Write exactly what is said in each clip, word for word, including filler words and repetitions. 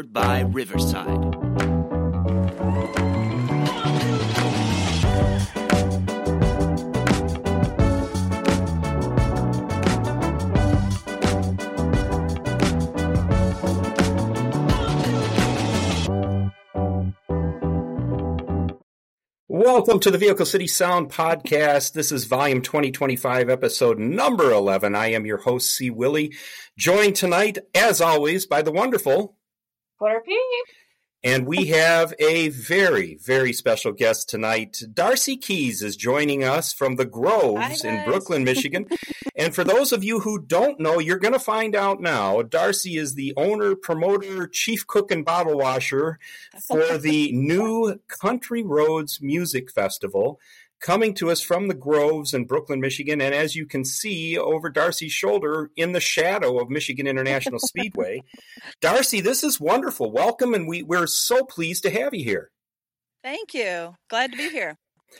sponsored by Riverside. Welcome to the Vehicle City Sound Podcast. This is volume twenty twenty-five, episode number eleven. I am your host, C. Willie, joined tonight, as always, by the wonderful Porter P. And we have a very, very special guest tonight. Darcy Keys is joining us from the Groves Hi, in Brooklyn, Michigan. And for those of you who don't know, you're going to find out now. Darcy is the owner, promoter, chief cook, and bottle washer for the new Country Roads Music Festival, coming to us from the Groves in Brooklyn, Michigan. And as you can see over Darcy's shoulder, in the shadow of Michigan International Speedway. Darcy, this is wonderful. Welcome, and we, we're so pleased to have you here. Thank you. Glad to be here.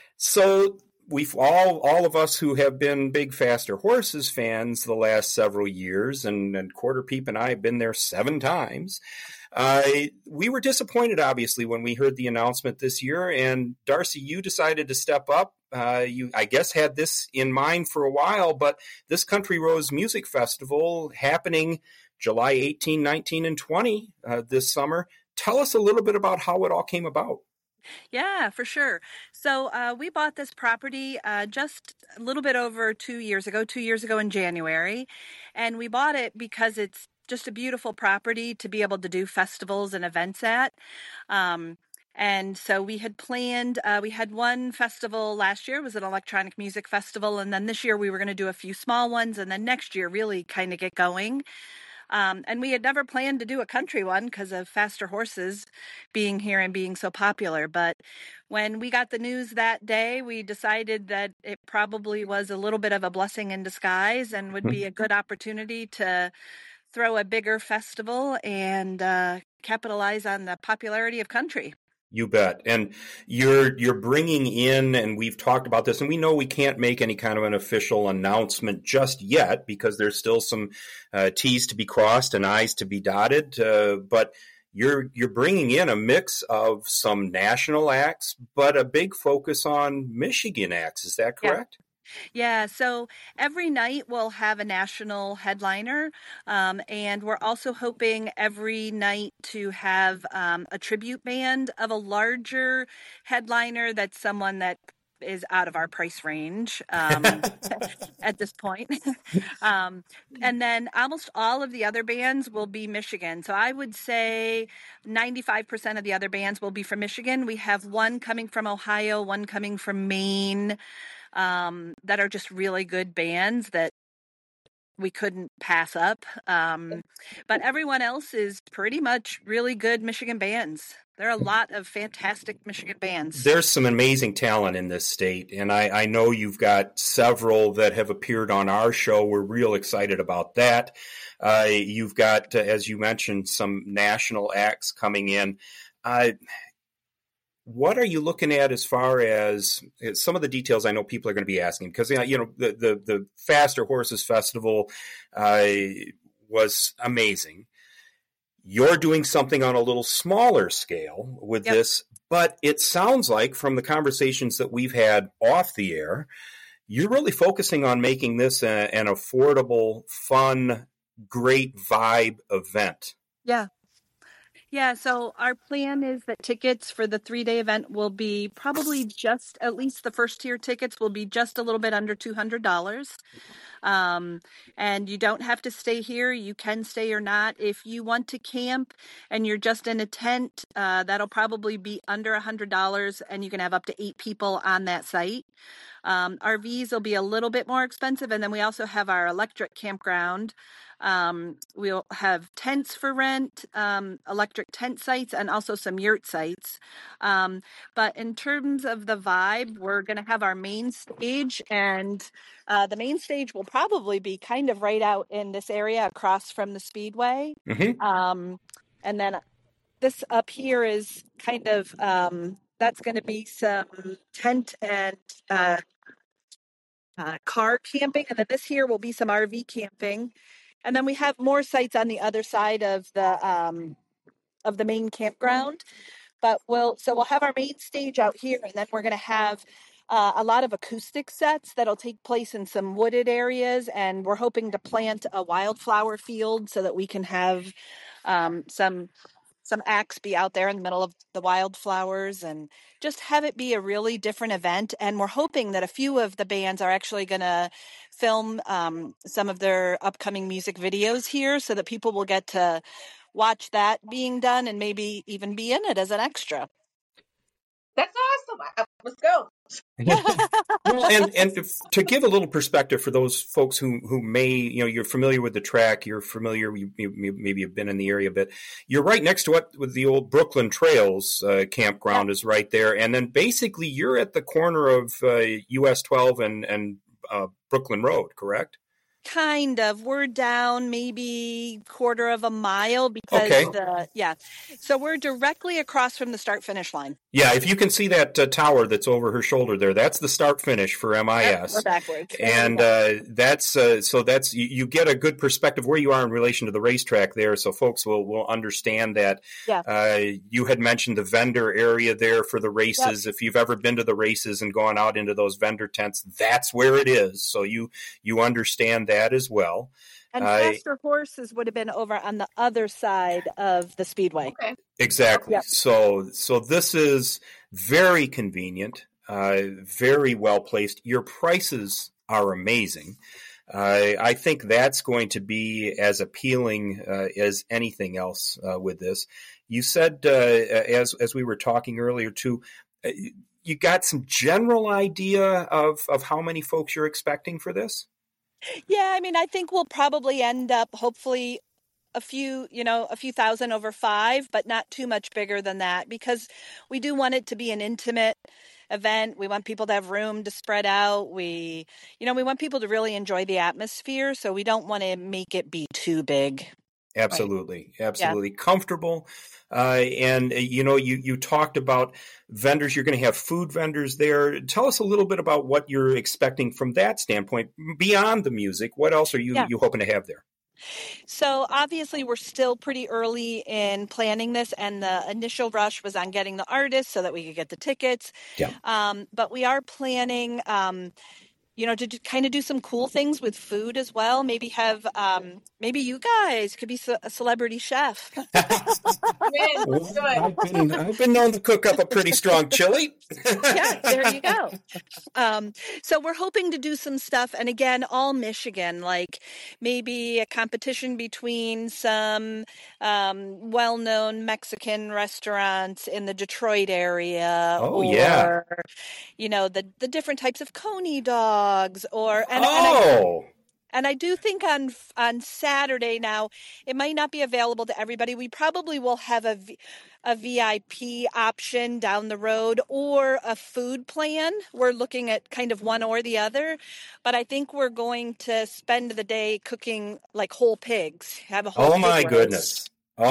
So we've all, all of us who have been big Faster Horses fans the last several years, and, and Quarter Peep and I have been there seven times. Uh, we were disappointed, obviously, when we heard the announcement this year. And Darcy, you decided to step up. Uh, you, I guess, had this in mind for a while, but this Country Roads Music Festival happening July eighteenth, nineteen, and twenty uh, this summer. Tell us a little bit about how it all came about. Yeah, for sure. So uh, we bought this property uh, just a little bit over two years ago, two years ago in January. And we bought it because it's just a beautiful property to be able to do festivals and events at. Um, and so we had planned, uh, we had one festival last year, it was an electronic music festival. And then this year we were going to do a few small ones. And then next year really kind of get going. Um, and we had never planned to do a country one because of Faster Horses being here and being so popular. But when we got the news that day, we decided that it probably was a little bit of a blessing in disguise and would be a good opportunity to throw a bigger festival and uh, capitalize on the popularity of country. You bet. And you're you're bringing in, and we've talked about this, and we know we can't make any kind of an official announcement just yet because there's still some uh, T's to be crossed and I's to be dotted. Uh, but you're you're bringing in a mix of some national acts, but a big focus on Michigan acts. Is that correct? Yeah. Yeah, so every night we'll have a national headliner, um, and we're also hoping every night to have um, a tribute band of a larger headliner that's someone that is out of our price range um, at this point. um, and then almost all of the other bands will be Michigan. So I would say ninety-five percent of the other bands will be from Michigan. We have one coming from Ohio, one coming from Maine. Um, that are just really good bands that we couldn't pass up. Um, but everyone else is pretty much really good Michigan bands. There are a lot of fantastic Michigan bands. There's some amazing talent in this state, and I, I know you've got several that have appeared on our show. We're real excited about that. Uh, you've got, uh, as you mentioned, some national acts coming in. Uh, What are you looking at as far as some of the details I know people are going to be asking? Because, you know, the, the, the Faster Horses Festival uh, was amazing. You're doing something on a little smaller scale with Yep. this, but it sounds like from the conversations that we've had off the air, you're really focusing on making this a, an affordable, fun, great vibe event. Yeah. Yeah, so our plan is that tickets for the three-day event will be probably just, at least the first tier tickets will be just a little bit under two hundred dollars. Um, and you don't have to stay here. You can stay or not. If you want to camp and you're just in a tent, uh, that'll probably be under one hundred dollars, and you can have up to eight people on that site. Um, R Vs will be a little bit more expensive, and then we also have our electric campground. Um, we'll have tents for rent, um, electric tent sites, and also some yurt sites. Um, but in terms of the vibe, we're going to have our main stage, and uh, the main stage will probably be kind of right out in this area across from the Speedway. Mm-hmm. Um, and then this up here is kind of, um, that's going to be some tent and uh, uh, car camping. And then this here will be some R V camping. And then we have more sites on the other side of the um, of the main campground. But we'll so we'll have our main stage out here, and then we're going to have uh, a lot of acoustic sets that'll take place in some wooded areas, and we're hoping to plant a wildflower field so that we can have um, some some acts be out there in the middle of the wildflowers and just have it be a really different event. And we're hoping that a few of the bands are actually going to film um, some of their upcoming music videos here so that people will get to watch that being done and maybe even be in it as an extra. That's awesome. Let's go. Well, and and if, to give a little perspective for those folks who who may, you know, you're familiar with the track, you're familiar, you, you maybe have been in the area a bit. You're right next to what with the old Brooklyn Trails uh, campground yeah. is right there, and then basically you're at the corner of uh, U S twelve and and uh, Brooklyn Road, correct? Kind of. We're down maybe quarter of a mile because okay. the yeah. So we're directly across from the start finish line. Yeah, if you can see that uh, tower that's over her shoulder there, that's the start finish for M I S. Yep, we're backwards. And uh, that's uh, so that's you, you get a good perspective where you are in relation to the racetrack there, so folks will will understand that. Yeah. Uh, you had mentioned the vendor area there for the races. Yep. If you've ever been to the races and gone out into those vendor tents, that's where it is. So you you understand that as well. And uh, Faster Horses would have been over on the other side of the speedway. Okay. Exactly. Yep. So so this is very convenient, uh, very well placed. Your prices are amazing. Uh, I think that's going to be as appealing uh, as anything else uh, with this. You said, uh, as as we were talking earlier too, uh, you got some general idea of, of how many folks you're expecting for this? Yeah, I mean, I think we'll probably end up, hopefully, a few, you know, a few thousand over five, but not too much bigger than that because we do want it to be an intimate event. We want people to have room to spread out. We, you know, we want people to really enjoy the atmosphere, so we don't want to make it be too big. Absolutely. Right. Absolutely. Yeah. Comfortable. Uh, and, uh, you know, you, you talked about vendors. You're going to have food vendors there. Tell us a little bit about what you're expecting from that standpoint beyond the music. What else are you, yeah. you hoping to have there? So obviously we're still pretty early in planning this, and the initial rush was on getting the artists so that we could get the tickets. Yeah. Um, but we are planning, um, you know, to do, kind of do some cool things with food as well. Maybe have, um, maybe you guys could be a celebrity chef. Well, I've been, I've been known to cook up a pretty strong chili. Yeah, there you go. Um, so we're hoping to do some stuff, and again, all Michigan, like maybe a competition between some um, well-known Mexican restaurants in the Detroit area. Oh, or, yeah. you know, the, the different types of coney dogs, or and, oh. And I, And I do think on on Saturday now, it might not be available to everybody. We probably will have a, v, a V I P option down the road or a food plan. We're looking at kind of one or the other. But I think we're going to spend the day cooking like whole pigs. Have a whole Oh, my pig goodness.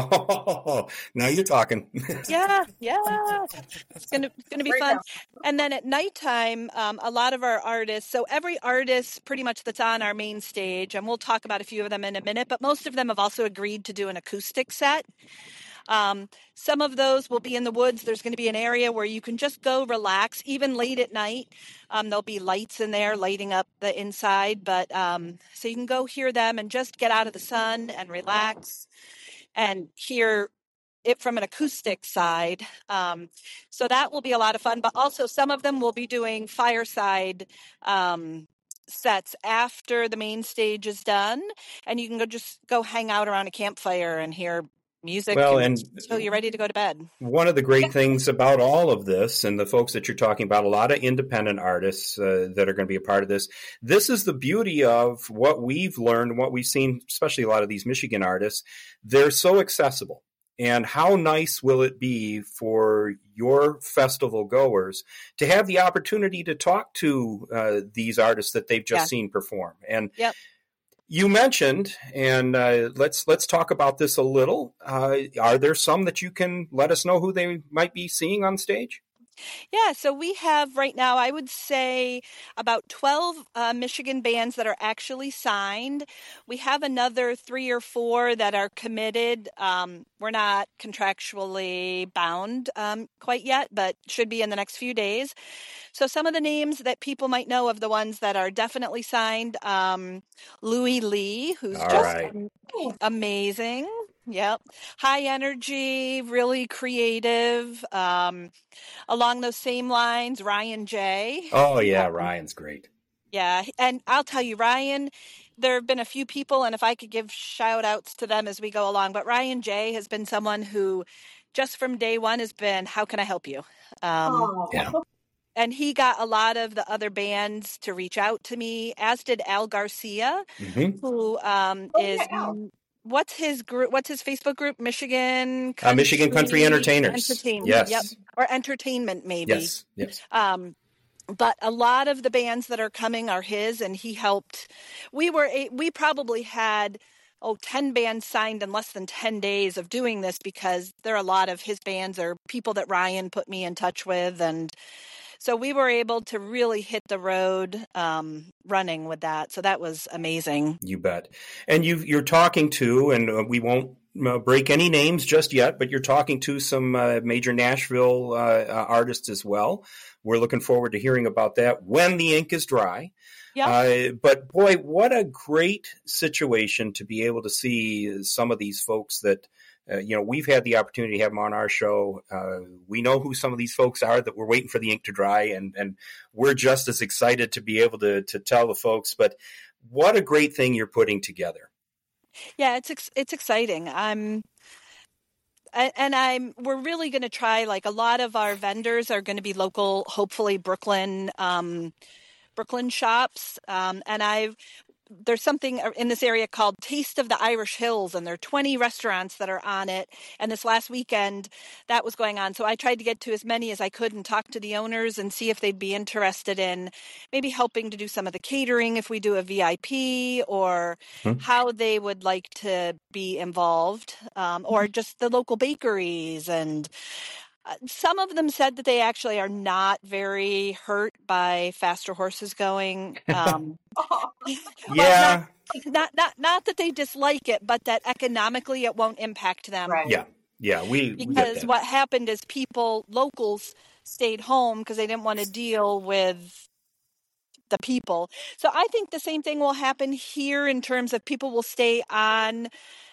Oh, now you're talking. Yeah, yeah. It's gonna it's gonna be fun. And then at nighttime, um, a lot of our artists. So every artist, pretty much that's on our main stage, and we'll talk about a few of them in a minute. But most of them have also agreed to do an acoustic set. Um, some of those will be in the woods. There's going to be an area where you can just go relax, even late at night. Um, there'll be lights in there lighting up the inside, but um, so you can go hear them and just get out of the sun and relax and hear it from an acoustic side. Um, so that will be a lot of fun, but also some of them will be doing fireside um, sets after the main stage is done, and you can go just go hang out around a campfire and hear music well, and until you're ready to go to bed. One of the great things about all of this, and the folks that you're talking about, a lot of independent artists uh, that are going to be a part of this, this is the beauty of what we've learned, what we've seen, especially a lot of these Michigan artists. They're so accessible. And how nice will it be for your festival goers to have the opportunity to talk to uh, these artists that they've just yeah. seen perform? And yep. You mentioned, and uh, let's let's talk about this a little. Uh, are there some that you can let us know who they might be seeing on stage? Yeah, so we have right now, I would say, about twelve uh, Michigan bands that are actually signed. We have another three or four that are committed. Um, we're not contractually bound um, quite yet, but should be in the next few days. So some of the names that people might know of the ones that are definitely signed, um, Louis Lee, who's All just right. am- amazing. Yep. High energy, really creative. Um, along those same lines, Ryan J. Oh, yeah, Um, Ryan's great. yeah. And I'll tell you, Ryan, there have been a few people, and if I could give shout outs to them as we go along, but Ryan J has been someone who just from day one has been, how can I help you? Um, Oh. Yeah. and he got a lot of the other bands to reach out to me, as did Al Garcia, hmm who um, Oh, is yeah, Al. what's his group? What's his Facebook group? Michigan Uh, Michigan Country Entertainers. Entertainment. Yes. Yep, or entertainment maybe. Yes. Yes. Um, but a lot of the bands that are coming are his, and he helped. We were a- we probably had oh ten bands signed in less than ten days of doing this, because there are a lot of his bands or people that Ryan put me in touch with, and so we were able to really hit the road um, running with that. So that was amazing. You bet. And you, you're talking to, and uh, we won't uh, break any names just yet, but you're talking to some uh, major Nashville uh, uh, artists as well. We're looking forward to hearing about that when the ink is dry. Yeah. Uh, but boy, what a great situation to be able to see some of these folks that, uh, you know, we've had the opportunity to have them on our show. Uh, we know who some of these folks are that we're waiting for the ink to dry, and, and we're just as excited to be able to, to tell the folks. But what a great thing you're putting together. Yeah, it's ex- it's exciting. I'm and I'm we're really going to try, like, a lot of our vendors are going to be local, hopefully Brooklyn um, Brooklyn shops. Um, and I've there's something in this area called Taste of the Irish Hills, and there are twenty restaurants that are on it. And this last weekend, that was going on. So I tried to get to as many as I could and talk to the owners and see if they'd be interested in maybe helping to do some of the catering if we do a V I P, or Hmm. how they would like to be involved, um, or just the local bakeries. And uh, some of them said that they actually are not very hurt by faster horses going. Um, Oh. well, Yeah. not, not not not that they dislike it, but that economically it won't impact them. Right. Yeah. Yeah. We, we get Because that. what happened is people, locals, stayed home because they didn't want to deal with the people. So I think the same thing will happen here, in terms of people will stay on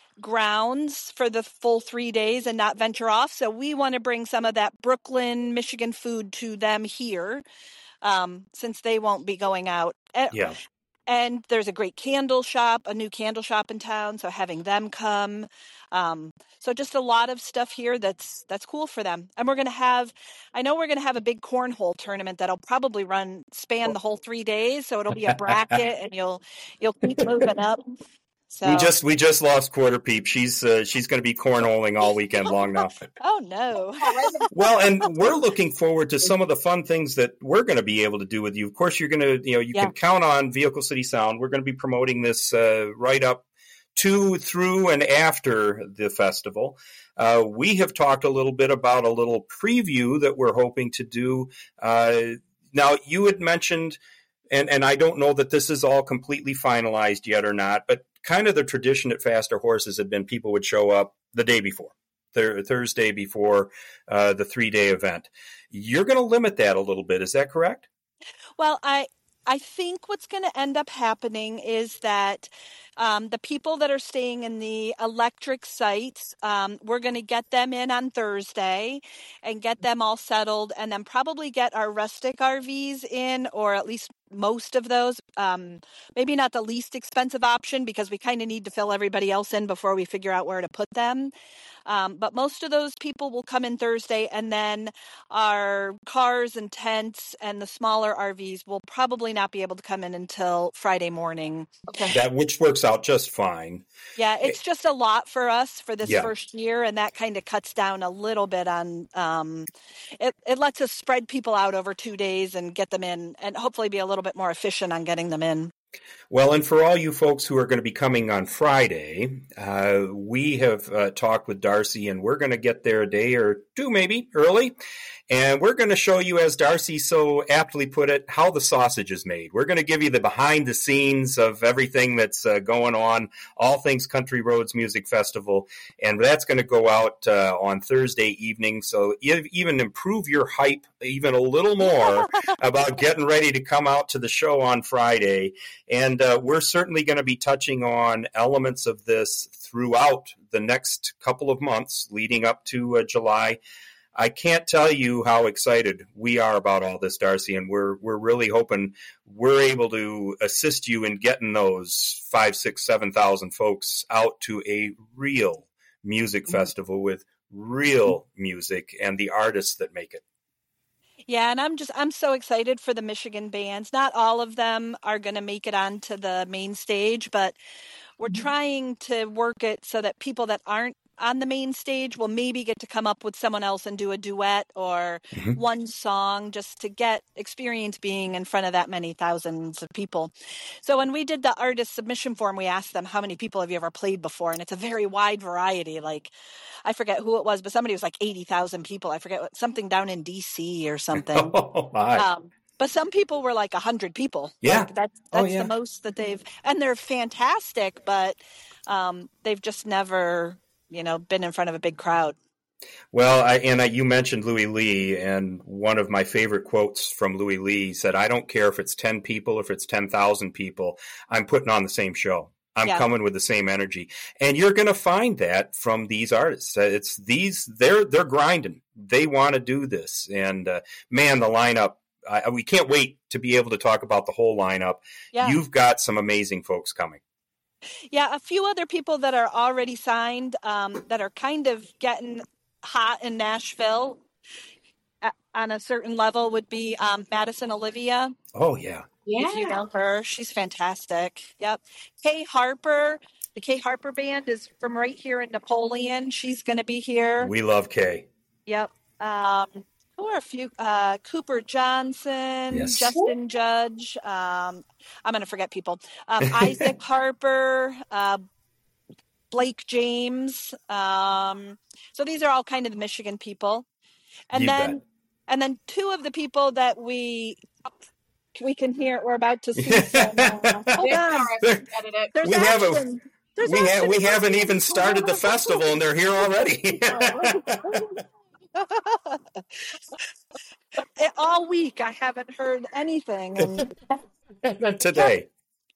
grounds for the full three days and not venture off. So we want to bring some of that Brooklyn, Michigan food to them here, um, since they won't be going out. Eh, Yeah. And there's a great candle shop, a new candle shop in town. So having them come. Um, so just a lot of stuff here that's that's cool for them. And we're going to have, I know we're going to have a big cornhole tournament that'll probably run, span the whole three days. So it'll be a bracket, and you'll you'll keep moving up. So, We just we just lost Quarter Peep. She's uh, she's going to be cornholing all weekend long now. oh no. Well, and we're looking forward to some of the fun things that we're going to be able to do with you. Of course, you're going to, you know, you Yeah. can count on Vehicle City Sound. We're going to be promoting this uh, right up to, through, and after the festival. Uh, we have talked a little bit about a little preview that we're hoping to do. Uh, now, you had mentioned, and, and I don't know that this is all completely finalized yet or not, but kind of the tradition at Faster Horses had been people would show up the day before, th- Thursday before uh, the three-day event. You're going to limit that a little bit. Is that correct? Well, I I think what's going to end up happening is that um, the people that are staying in the electric sites, um, we're going to get them in on Thursday and get them all settled, and then probably get our rustic R Vs in, or at least most of those. Um, maybe not the least expensive option, because we kind of need to fill everybody else in before we figure out where to put them. Um, but most of those people will come in Thursday, and then our cars and tents and the smaller R Vs will probably not be able to come in until Friday morning. Okay. That which works out just fine. Yeah, it's just a lot for us for this Yeah. first year, and that kind of cuts down a little bit on, um, it, it lets us spread people out over two days and get them in, and hopefully be a little bit more efficient on getting them in. Well, and for all you folks who are going to be coming on Friday, uh, we have uh, talked with Darcy, and we're going to get there a day or two, maybe early. And we're going to show you, as Darcy so aptly put it, how the sausage is made. We're going to give you the behind the scenes of everything that's uh, going on, all things Country Roads Music Festival. And that's going to go out uh, on Thursday evening. So even improve your hype even a little more about getting ready to come out to the show on Friday. And uh, we're certainly going to be touching on elements of this throughout the next couple of months leading up to uh, July. I can't tell you how excited we are about all this, Darcy, and we're we're really hoping we're able to assist you in getting those five, six, seven thousand folks out to a real music mm-hmm. festival with real music and the artists that make it. Yeah, and I'm just I'm so excited for the Michigan bands. Not all of them are going to make it onto the main stage, but we're mm-hmm. trying to work it so that people that aren't on the main stage will maybe get to come up with someone else and do a duet or mm-hmm. one song just to get experience being in front of that many thousands of people. So when we did the artist submission form, we asked them, how many people have you ever played before? And it's a very wide variety. Like, I forget who it was, but somebody was like eighty thousand people. I forget what, something down in D C or something. Oh, my. Um, but some people were like one hundred people. Yeah. Like that's that's oh, yeah. the most that they've, and they're fantastic, but um, they've just never, you know, been in front of a big crowd. Well, I, and I, you mentioned Louis Lee, and one of my favorite quotes from Louis Lee said, I don't care if it's ten people, if it's ten thousand people, I'm putting on the same show. I'm yeah. coming with the same energy. And you're going to find that from these artists. It's these, they're, they're grinding. They want to do this. And uh, man, the lineup, I, we can't wait to be able to talk about the whole lineup. Yeah. You've got some amazing folks coming. Yeah, a few other people that are already signed um, that are kind of getting hot in Nashville at, on a certain level would be um, Madison Olivia. Oh, yeah. Yeah. If you know her, she's fantastic. Yep. Kay Harper, the Kay Harper Band is from right here in Napoleon. She's going to be here. We love Kay. Yep. Um, who are a few? Uh, Cooper Johnson, yes. Justin Judge. Um, I'm going to forget people. Um, Isaac Harper, uh, Blake James. Um, so these are all kind of the Michigan people. And you then, bet. and then two of the people that we we can hear. We're about to see. Some, uh, hold on. There's we action. haven't. There's we, ha- we haven't even started the festival, and they're here already. All week I haven't heard anything. And today.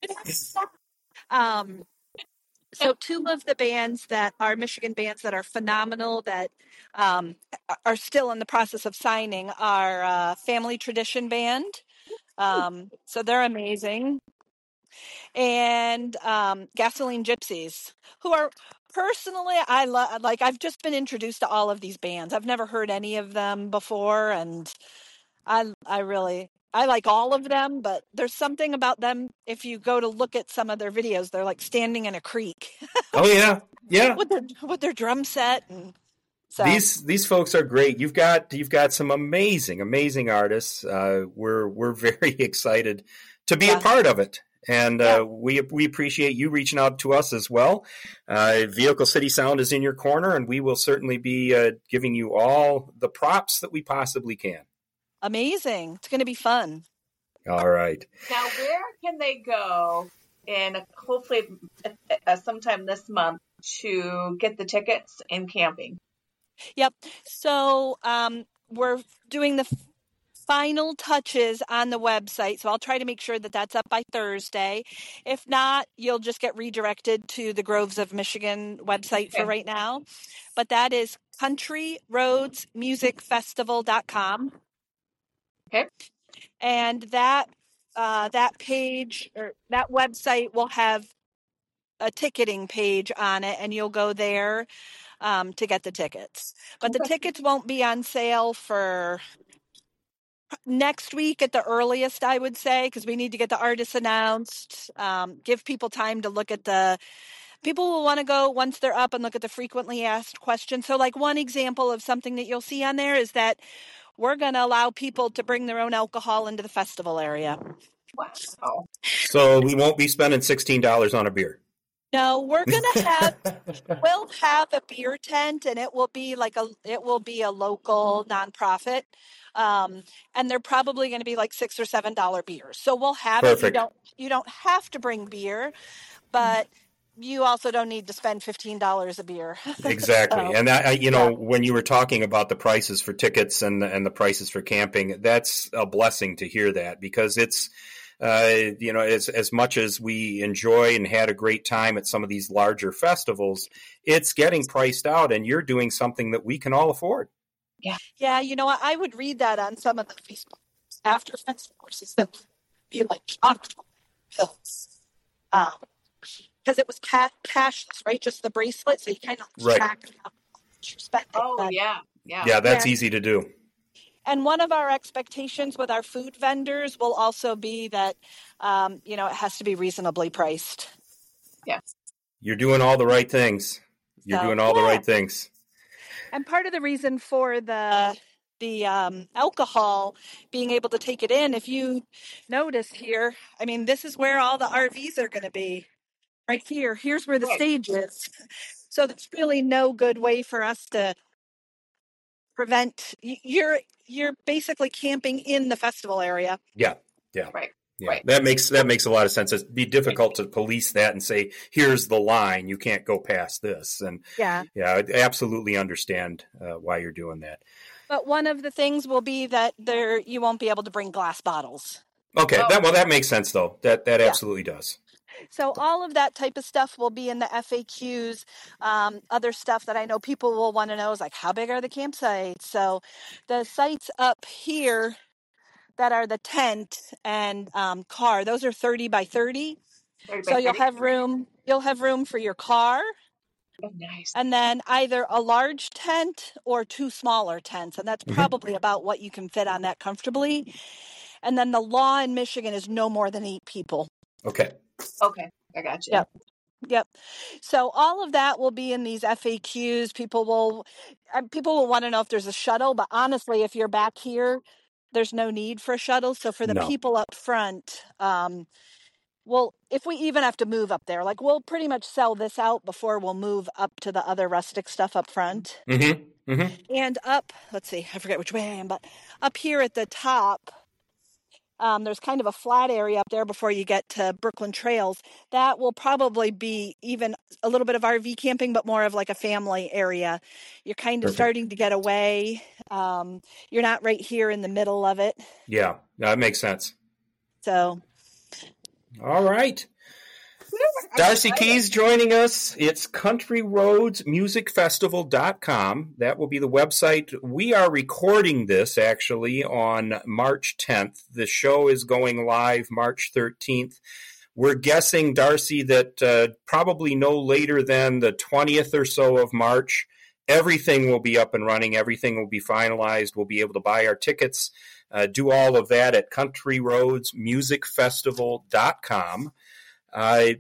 um, so two of the bands that are Michigan bands that are phenomenal that um, are still in the process of signing are uh, Family Tradition Band. Um, so they're amazing. And um, Gasoline Gypsies, who are personally, I love, like, I've just been introduced to all of these bands. I've never heard any of them before. And I, I really, I like all of them, but there's something about them. If you go to look at some of their videos, they're like standing in a creek. Oh yeah. Yeah. with their, with their drum set. And so. These, these folks are great. You've got, you've got some amazing, amazing artists. Uh, we're, we're very excited to be yeah. a part of it. And uh, yeah. we we appreciate you reaching out to us as well. Uh, Vehicle City Sound is in your corner, and we will certainly be uh, giving you all the props that we possibly can. Amazing. It's going to be fun. All right. Now, where can they go and hopefully uh, sometime this month to get the tickets and camping? Yep. So um, we're doing the final touches on the website. So I'll try to make sure that that's up by Thursday. If not, you'll just get redirected to the Groves of Michigan website okay. for right now. But that is country roads music festival dot com. Okay. And that uh, that page or that website will have a ticketing page on it, and you'll go there um, to get the tickets. But okay. the tickets won't be on sale for next week at the earliest, I would say, because we need to get the artists announced, um, give people time to look at the, people will want to go once they're up and look at the frequently asked questions. So like one example of something that you'll see on there is that we're going to allow people to bring their own alcohol into the festival area. Wow. So we won't be spending sixteen dollars on a beer. No, we're gonna have we'll have a beer tent, and it will be like a it will be a local nonprofit, um, and they're probably going to be like six or seven dollar beers. So we'll have it. You Perfect. don't you don't have to bring beer, but you also don't need to spend fifteen dollars a beer. Exactly. So, And that, I- you know, yeah. when you were talking about the prices for tickets and the, and the prices for camping, that's a blessing to hear that, because it's, uh, you know, as, as much as we enjoy and had a great time at some of these larger festivals, it's getting priced out, and you're doing something that we can all afford. Yeah, you know what? I would read that on some of the Facebook after festival courses that would be like chocolate pills. Um, because it was ca- cashless, right? Just the bracelet, so you kind of Right. track how much you're spending. Oh, But- yeah. Yeah. Yeah, that's Yeah. easy to do. And one of our expectations with our food vendors will also be that, um, you know, it has to be reasonably priced. You're doing all the right things. You're So, doing all the yeah. right things. And part of the reason for the the um, alcohol, being able to take it in, if you notice here, I mean, this is where all the R Vs are going to be. Right here. Here's where the Right. stage is. So there's really no good way for us to prevent. y- You're you're basically camping in the festival area. Yeah. Yeah. Right. Yeah, Right. that makes that makes a lot of sense. It'd be difficult to police that and say, "Here's the line. You can't go past this." And Yeah. yeah, I absolutely understand uh, why you're doing that. But one of the things will be that there you won't be able to bring glass bottles. Okay, Oh. that well, that makes sense though. That that Yeah. absolutely does. So all of that type of stuff will be in the F A Qs. Um, other stuff that I know people will want to know is like, how big are the campsites? So the sites up here that are the tent and um, car, those are thirty by thirty. thirty So by you'll thirty. have room. You'll have room for your car, Oh, nice. and then either a large tent or two smaller tents, and that's Mhm. probably about what you can fit on that comfortably. And then the law in Michigan is no more than eight people. Okay. Okay. I got you. Yep. Yep. So all of that will be in these F A Qs. People will, uh, people will want to know if there's a shuttle, but honestly, if you're back here, there's no need for a shuttle. So for the No. people up front, um, well, if we even have to move up there, like we'll pretty much sell this out before we'll move up to the other rustic stuff up front. Mm-hmm. Mm-hmm. And up, let's see, I forget which way I am, but up here at the top, um, there's kind of a flat area up there before you get to Brooklyn Trails. That will probably be even a little bit of R V camping, but more of like a family area. You're kind of Perfect. starting to get away. Um, you're not right here in the middle of it. Yeah, that makes sense. So, All right. I'm Darcy excited. Keys joining us. It's country roads music festival dot com. That will be the website. We are recording this actually on March tenth. The show is going live March thirteenth. We're guessing, Darcy, that uh, probably no later than the twentieth or so of March, everything will be up and running. Everything will be finalized. We'll be able to buy our tickets, uh, do all of that at country roads music festival dot com. Uh,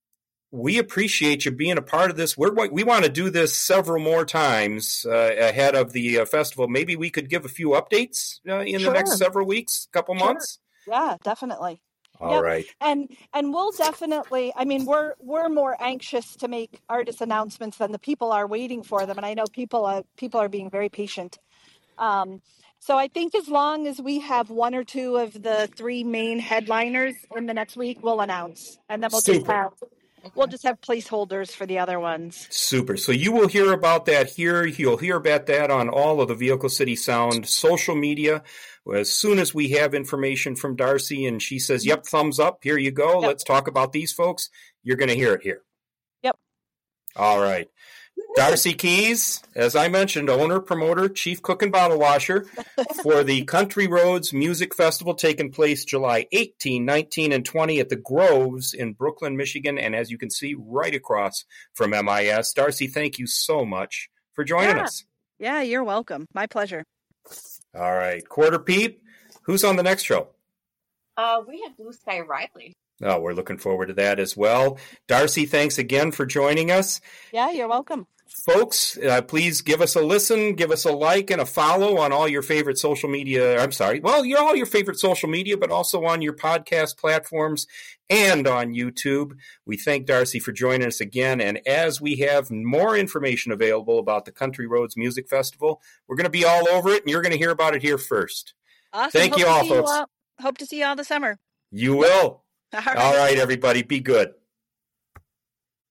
we appreciate you being a part of this. We're, we want to do this several more times uh, ahead of the uh, festival. Maybe we could give a few updates uh, in Sure. the next several weeks, couple Sure. months. yeah, definitely. All Yep. right. And and we'll definitely, I mean, we're we're more anxious to make artist announcements than the people are waiting for them. And I know people are people are being very patient. Um, so I think as long as we have one or two of the three main headliners in the next week, we'll announce, and then we'll just Super. have we'll just have placeholders for the other ones. Super. So you will hear about that here. You'll hear about that on all of the Vehicle City Sound social media. As soon as we have information from Darcy and she says, yep, thumbs up, here you go. Yep. Let's talk about these folks. You're going to hear it here. Yep. All right. Darcy Keys, as I mentioned, owner, promoter, chief cook and bottle washer for the Country Roads Music Festival taking place July eighteenth, nineteenth, and twentieth at the Groves in Brooklyn, Michigan. And as you can see, right across from M I S. Darcy, thank you so much for joining Yeah. us. Yeah, you're welcome. My pleasure. All right. Quarter Peep, who's on the next show? Uh, we have Blue Sky Riley. Oh, we're looking forward to that as well. Darcy, thanks again for joining us. Yeah, you're welcome. folks, uh, please give us a listen, give us a like and a follow on all your favorite social media. I'm sorry. Well, you're all your favorite social media, but also on your podcast platforms and on YouTube. We thank Darcy for joining us again. And as we have more information available about the Country Roads Music Festival, we're going to be all over it, and you're going to hear about it here first. Awesome. Thank Hope you all, folks. You all, hope to see you all this summer. You will. All right. All right, everybody. Be good.